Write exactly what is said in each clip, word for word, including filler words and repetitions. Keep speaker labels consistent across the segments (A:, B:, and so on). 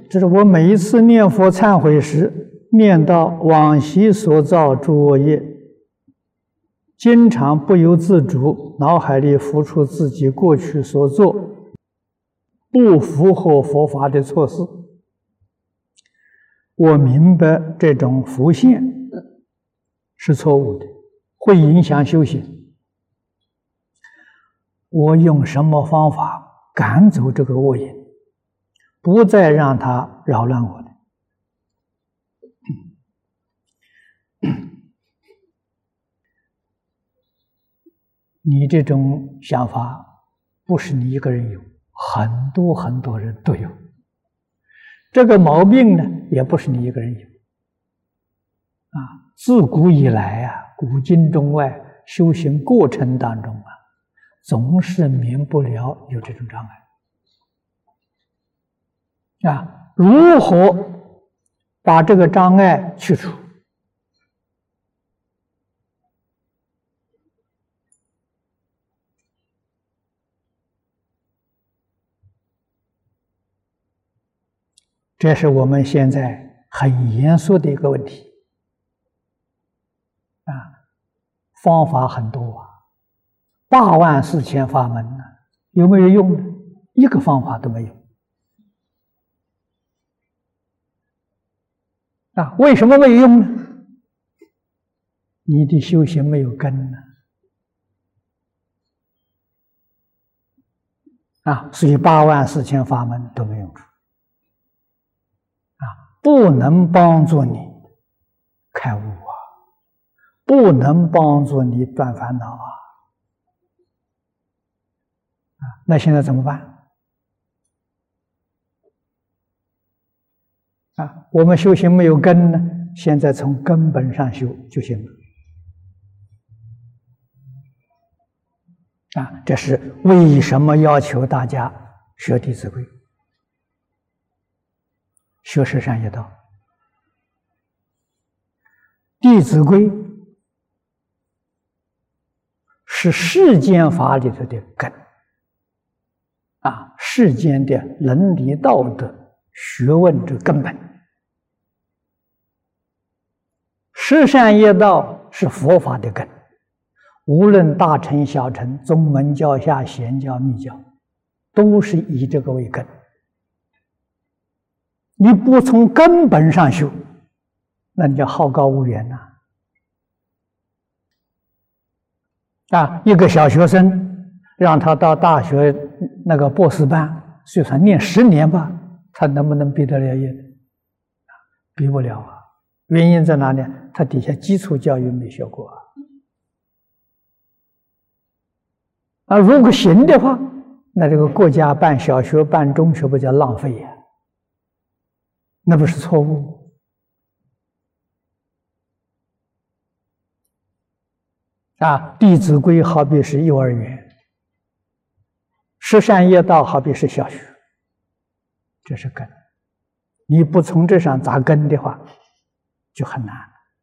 A: 这是我每一次念佛忏悔时，念到往昔所造诸恶业，经常不由自主，脑海里浮出自己过去所做不符合佛法的错事。我明白这种浮现是错误的，会影响修行。我用什么方法赶走这个恶因，不再让它扰乱我的？你这种想法不是你一个人有，很多很多人都有。这个毛病呢，也不是你一个人有。啊，自古以来啊，古今中外修行过程当中啊，总是免不了有这种障碍。啊，如何把这个障碍去除？这是我们现在很严肃的一个问题。啊，方法很多啊，八万四千法门呢，有没有用呢？一个方法都没有。啊，为什么没有用呢？你的修行没有根呢。啊，所以八万四千法门都没用处。啊，不能帮助你开悟啊，不能帮助你断烦恼啊。啊，那现在怎么办？啊，我们修行没有根呢，现在从根本上修就行了。啊，这是为什么要求大家学《弟子规》、学十善业道。《弟子规》是世间法里头的根，啊，世间的伦理道德学问之根本。十善业道是佛法的根，无论大乘小乘、宗门教下、显教密教，都是以这个为根。你不从根本上修，那你叫好高骛远呐！啊，一个小学生让他到大学那个博士班，就算念十年吧，他能不能毕得了业？毕不了啊！原因在哪里？他底下基础教育没学过啊。啊，如果行的话，那这个国家办小学、办中学不叫浪费呀？那不是错误？啊，《弟子规》好比是幼儿园，十善业道好比是小学，这是根。你不从这上扎根的话，就很难。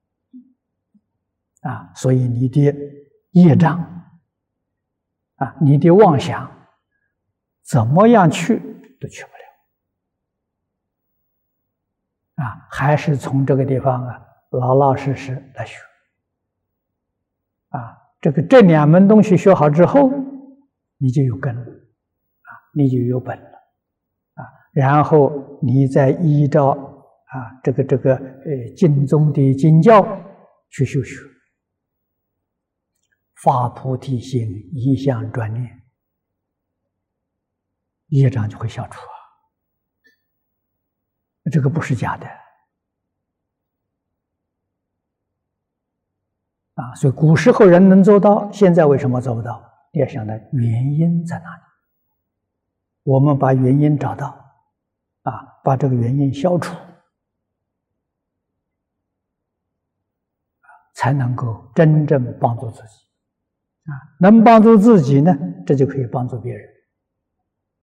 A: 啊，所以你的业障，啊，你的妄想，怎么样去都去不了。啊，还是从这个地方啊，老老实实来学。啊，这个这两门东西学好之后，你就有根了，啊，你就有本了，啊，然后你再依照啊这个这个呃经中的经教去修学，发菩提心，一向专念，业障就会消除啊。这个不是假的。啊，所以古时候人能做到，现在为什么做不到？你要想到原因在哪里？我们把原因找到，啊，把这个原因消除，才能够真正帮助自己。啊，能帮助自己呢，这就可以帮助别人。